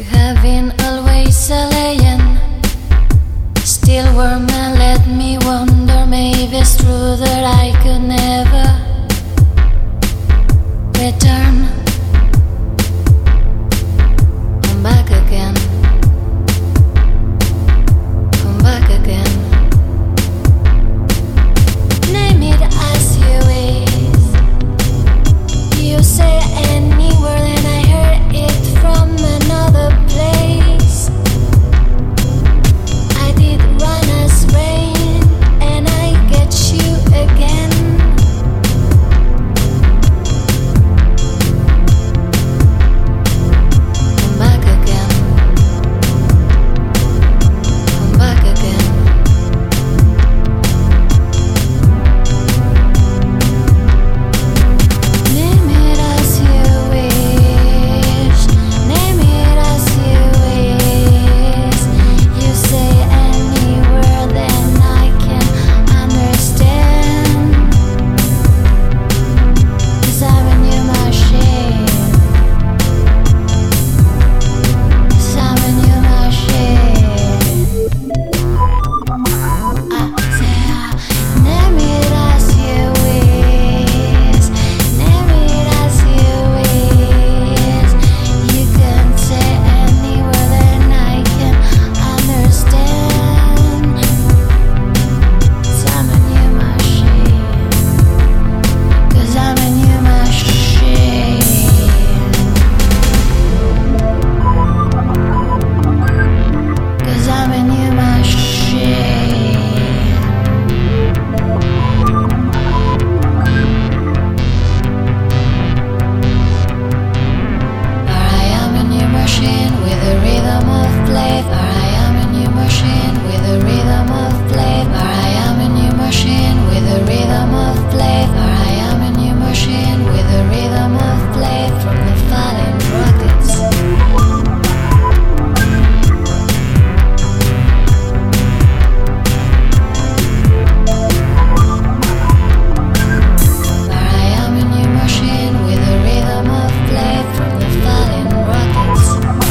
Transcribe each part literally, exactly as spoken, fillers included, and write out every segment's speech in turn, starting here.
have been always a lion, still warm and let me wonder. Maybe it's true that I could never return. Come back again. Come back again. Name it as you wish. You say any word and I heard it from another place. I did run as rain and I get you again. Come back again. Come back again. Name it as you wish. Name it as you wish. You say any word and I can understand. 'Cause I'm a new machine. 'Cause I'm a new machine. I say, ah, name it as you wish. Name it as you wish. You can say any word and I can understand. 'Cause I'm a new machine. 'Cause I'm a new machine. 'Cause I'm a new machine. For I am a new machine with a rhythm of play. For I am a new machine with a rhythm of play. For I am a new machine with a rhythm of play. For I am a new machine with a rhythm of play from the fallen rockets. For I am a new machine with a rhythm of play from the fallen rockets.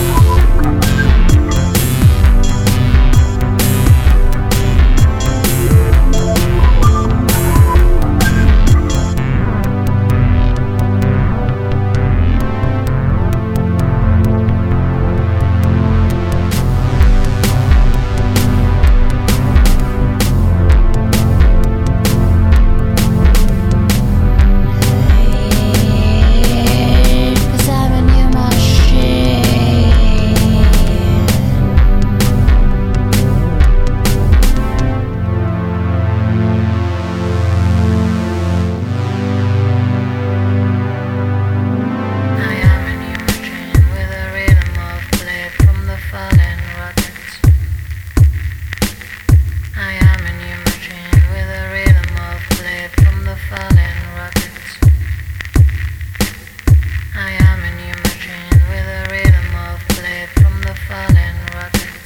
Cause I'm a new machine. I am a new machine with a rhythm of play from the fallen rockets. I am a new machine with a rhythm of play from the fallen rockets. I am a new machine with a rhythm of play from the fallen rockets.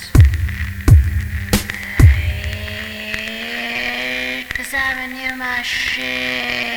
'Cause I'm a new machine.